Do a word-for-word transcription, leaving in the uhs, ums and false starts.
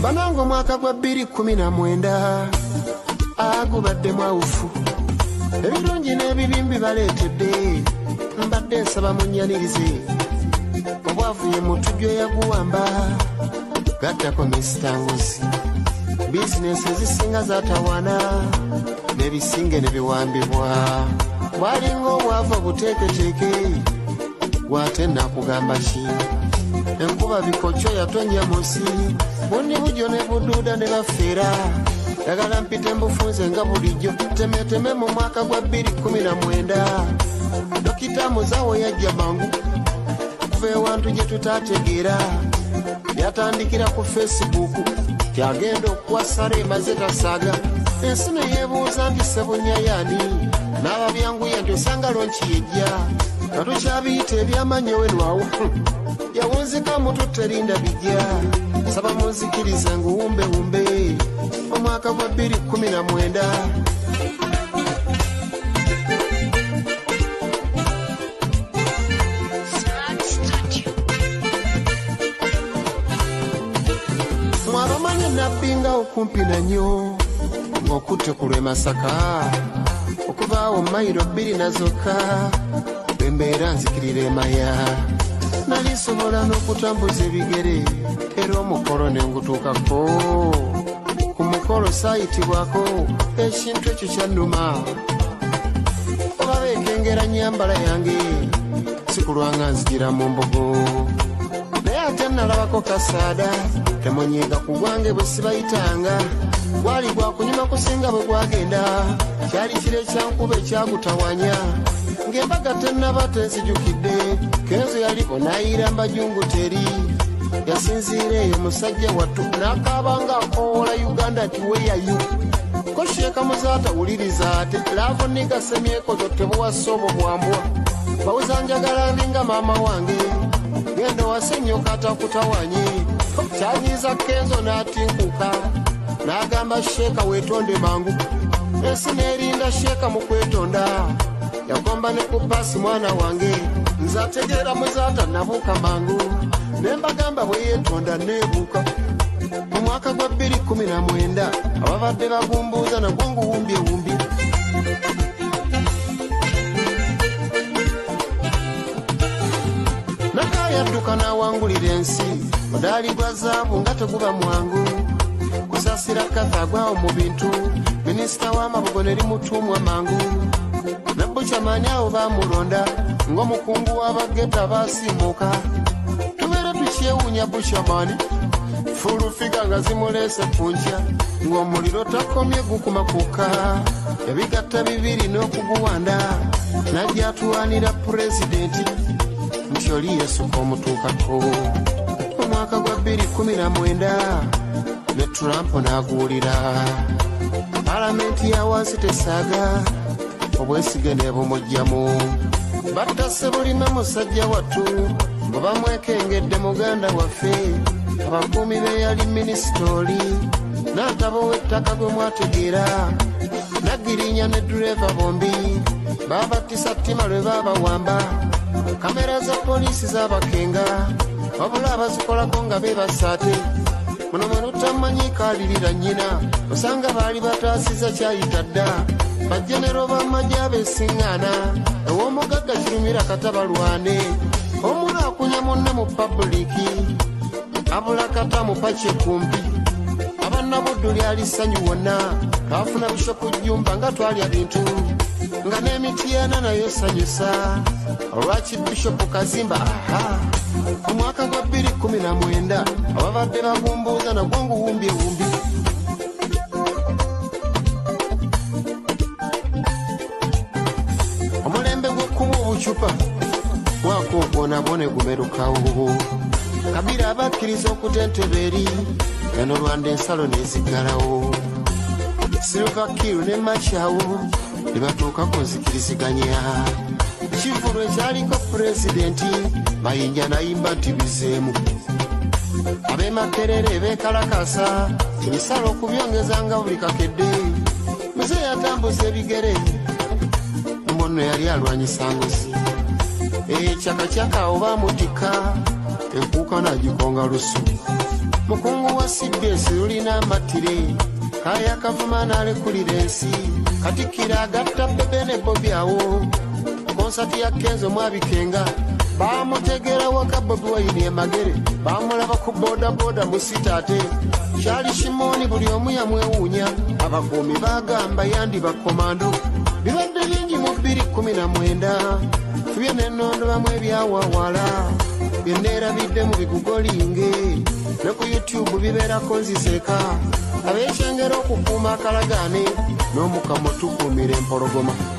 Banango mwaka gwa bbiri kkumi na mwenda agubadde mwawufu ebirungi n'ebibimbi baleetedde mbadde nsaba munnyanirize obwavuye mu tujjo yaguwamba gattako misitanguzi bizinesi ezisinga zatawana n'ebisinge ne biwambibwa bwalinga obwavu obuteeketeeke gwate nakugamba ki enkuba bikokyo yatonya musi bundi bujo ne buduuda ne bafeera yagala mpite mbufunze nga bulijjo temeteme mu mwaka gwa bbiri kkumi na mwenda dokita muzawo yajja mangu kuva ewantu gye tutaategeera yatandikira ku Facebook kyagenda okuwasala emaze tasaaga ensi ne yeebuuza nti sebunyayani n'ababyanguya nti osanga lonki yejja nga tukyabiyita ebyamanyi wenwawo yawunzika mutu terinda bijja saba munzikirize nguwumbewumbe omwaka gwa bbiri kkumi na mwenda mwabamanye nabbinga okumpi nanyo ng'okutte ku lw'e Masaka okuvaawo mayiro bbiri na zokka bembeera nzikirira emaya nali nsobola n'okutambuza ebigere era omukolo ne ngutuukako ku mukolo saayitibwako ekintu ekyo kyannuma oba beekengera nyambala yange sikulwanga nzigira mu mbogo naye ate nalabako kasaada temunyiiga ku gwange bwe sibayitanga gwali gwakunyuma kusinga bwe gwagenda kyali kiro ekyankuba ekyagutawanya ng'embaga tennaba tenzijukidde kenzo yaliko n'ayira mbajungu teri yasinziira eyo musajja wattu n'akaabanga akoola Uganda nti weyayo ko sheeka muzaata wuliriza ate laavu nigasemyeko totebuwassa obwo bwambwa bawuza njagala ndinga maama wange genda wasenyoka atakutawanye kyanyiiza kenzo n'atinkuka n'agamba sheeka weetonde mangu ensi n'erinda sheeka mu kwetonda yakomba ne ku paasi mwana wange nze ategeera muzaata nabuuka mangu ne mbagamba bwe yeetonda neebuuka mu mwaka gwa bbiri kkumi na mwenda ababadde bagumbuuza nagwo nguwumbyewumbye nakayadduka n'awangulira ensi mudaali gwa zaabu nga teguba mwangu kusasira kathagwawo mu bintu minisita w'amabugo ne limutuumwa mangu nabbukyamaani awo baamulonda ng'omukungu w'abageta baasiimuuka tubeere tukyewuunya bukyamaani fulufiga nga zimuleese ku nkya ng'omuliro takomye gukumakuka ebigatta bibiri n'okuguwanda najja atuwaanira pulezidenti nti oli yesuka omutuukako omwaka gwa bbiri kkumi na mwenda ne Trump n'aguwulira palamenti ya wansi tesaaga obwesige ne bumujjamu battase bulime musajja wattu bwe bamwekengedde muganda waffe abakuumi be yali minisitooli n'atabo w'ettaka gwe mwategeera nagirinya ne dureeva bombi baabattisa ttima lwe baabawamba kamera za poliisi z'abakenga wabula abazikolako nga beebasaate muno mwe lutamanyika alirira nnyina osanga baali bataasiza kyayita dda bajenero b'amagye abeesiŋŋaana ew'omugagga kirumira katabalwane omuntu akunya munne mu pabuliki abula kata mupakye kumpi abannabuddu lyali ssanyu wonna twafuna bishopu jjumba nga twalya bintu nga n'emitiana nayo sanyusa olwaki bishopu kazimba aha mu mwaka gwa bbiri kkumi na mwenda ababadde bagumbuuza nagwo nguwumbyewumbi omulembe gw'ekkumu obucupa mwaka ogwo nabwo ne gumerukawo Kabira abakkiriza okutenteba eri eno Rwanda ensalo n'eziggalawo Silver Kiru ne Machawo ne batuuka ku nzikiriziganya ekivulu ekyaliko pulezidenti Mayinja n'ayimba nti bizeemu ab'e Makerere beekalakasa ebisalo okubyongezanga buli kakedde muze yatambuza ebigere munno yali alwanyisa ngozi ekyaka kyaka oba mutika enkuuka nagikonga lusu mukungu wa C B S lulina amatire kaya kavuma n'alekulira ensi katikira agatta Bebe ne Bobby awo konsati ya Kenzo Mwabikenga bamutegera waka Bobi Wine Magere bamulaba ku boda boda musitate Charlie Shimoni buli omu yamwewuunya abakuumi bagamba yandi bakomando bibadde bingi mu bbiri kkumi na mwenda tubye n'ennondo bamu ebyawawala byenneerabidde mu bigugolinge ne ku YouTube bibeerako nziseka abeekyengera okukuuma akalagaane n'omukamo tukuumira empologoma